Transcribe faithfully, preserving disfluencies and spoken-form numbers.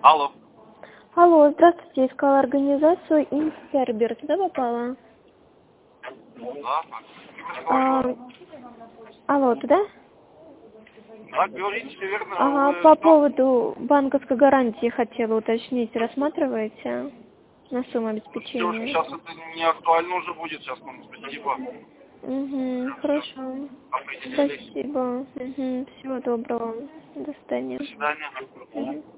Алло. Алло, здравствуйте, искала организацию Инсербер. Туда попала? Да, А, алло, туда? да, говорите, все верно. Ага, Вы по что? поводу банковской гарантии хотела уточнить. Рассматриваете на сумму Девушка, обеспечения? сейчас это не актуально уже будет, сейчас нам спасибо. Угу, Прям все хорошо. определились. Спасибо. Угу, всего доброго. До свидания. До свидания. Мгм.